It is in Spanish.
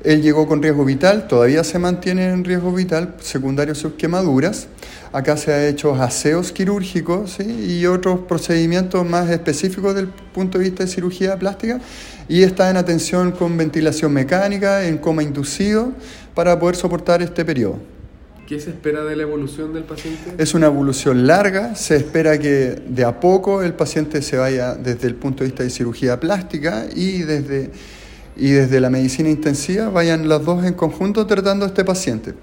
Él llegó con riesgo vital, todavía se mantiene en riesgo vital, secundario a sus quemaduras. Acá se ha hecho aseos quirúrgicos, ¿sí? Y otros procedimientos más específicos desde el punto de vista de cirugía plástica, y está en atención con ventilación mecánica, en coma inducido, para poder soportar este periodo. ¿Qué se espera de la evolución del paciente? Es una evolución larga, se espera que de a poco el paciente se vaya desde el punto de vista de cirugía plástica y desde la medicina intensiva, vayan las dos en conjunto tratando a este paciente.